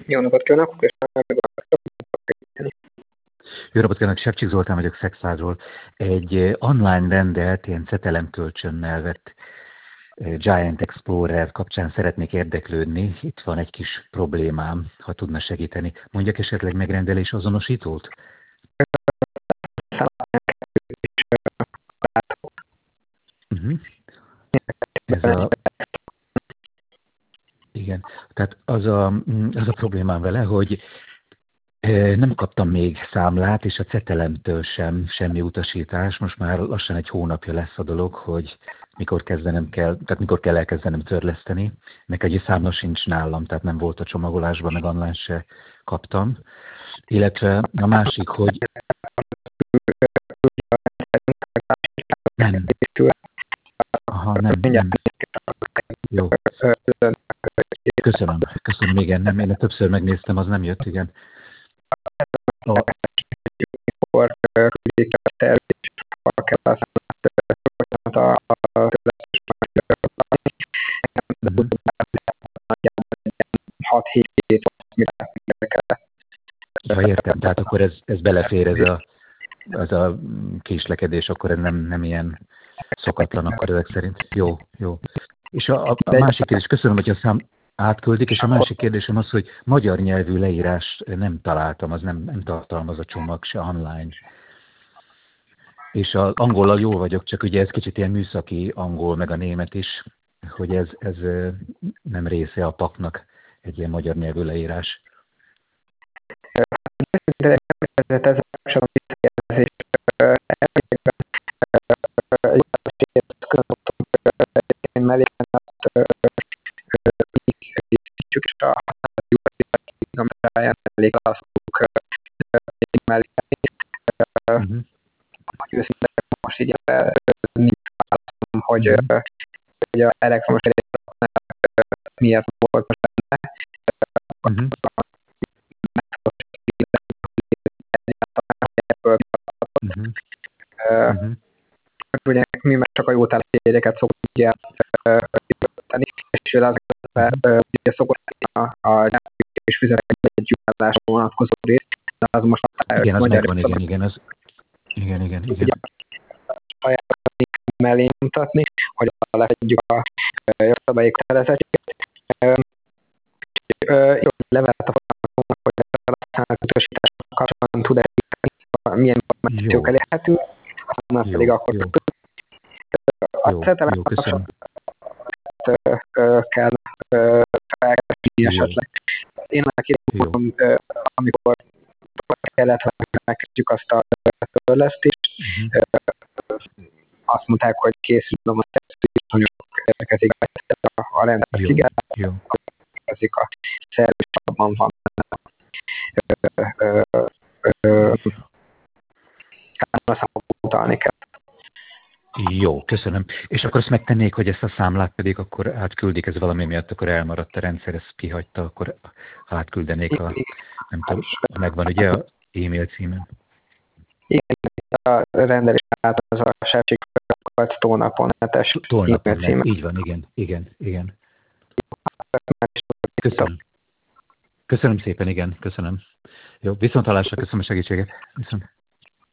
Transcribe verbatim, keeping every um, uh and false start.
Jó napot kívánok, és Jó napot kívánok, Sepcsik Zoltán vagyok Szexádról. Egy eh, online rendelt, ilyen cetelemkölcsönnel vett eh, Giant Explorer kapcsán szeretnék érdeklődni. Itt van egy kis problémám, ha tudna segíteni. Mondjak esetleg megrendelés azonosítót? Uh-huh. Ez a... Igen, tehát az a, az a problémám vele, hogy nem kaptam még számlát, és a cetelemtől sem semmi utasítás. Most már lassan egy hónapja lesz a dolog, hogy mikor kezdenem kell, tehát mikor kell elkezdenem törleszteni. Nek egy számla sincs nálam, tehát nem volt a csomagolásban, meg online se kaptam. Illetve a másik, hogy nem. Aha, nem, nem. Jó. Köszönöm, köszönöm, igen, nem, én többször megnéztem, az nem jött, igen. A... Akkor küldik a tervés, ha kell a számlát a hat-hét hét, mire kell. Ja, értem, tehát akkor ez, ez belefér, ez a, az a késlekedés, akkor ez nem, nem ilyen szokatlan, akkor ezek szerint. Jó, jó. És a, a, a másik kérdés, köszönöm, hogy a szám átküldik, és a másik kérdésem az, hogy magyar nyelvű leírás nem találtam, az nem, nem tartalmaz a csomag se online. És az angollal jó vagyok, csak ugye ez kicsit ilyen műszaki angol, meg a német is, hogy ez, ez nem része a paknak, egy ilyen magyar nyelvű leírás. De ez a visszajelzés én melléken és a elég lasztunk melléken. Őszintén most így nincs választom, hogy a elektromos elég miért volt most benne. Uh-huh. Uh-huh. Ugye mi már csak a jó tárgyégyeket szoktunk ugye tenni, és ezekben ugye szokott a, a és fizetésgyűjtésre vonatkozó rész, de az most már igen, az megvan, igen, igen, az, igen, igen, igen. Ugye, saját mellé mutatni, hogy lefedjük a jogszabályi kötelezettséget. Jó, levelet a folyamatomnak, hogy a felhasználatosítások kapcsolatban tud elérni, milyen információk elérhető, aztán pedig akkor a cetelem kell felkeresni esetleg. Én neki amikor kellett, hogy megkezdjük azt a törlesztést, azt mondták, hogy készül a tesztviszonyok érkezik a rendet, igen, érkezik a szervés, abban van számot utalni kell. Jó, köszönöm. És akkor azt megtennék, hogy ezt a számlát pedig akkor átküldik, ez valami miatt akkor elmaradt a rendszer, ezt kihagyta, akkor átküldenék a, nem tudom, megvan ugye a e-mail címen. Igen, a rendelés át az a Sepcsik tónapon netes e-mail címen. Így van, igen, igen, igen. Köszönöm. Köszönöm szépen, igen, köszönöm. Jó, viszonthallásra, köszönöm a segítséget. Viszont.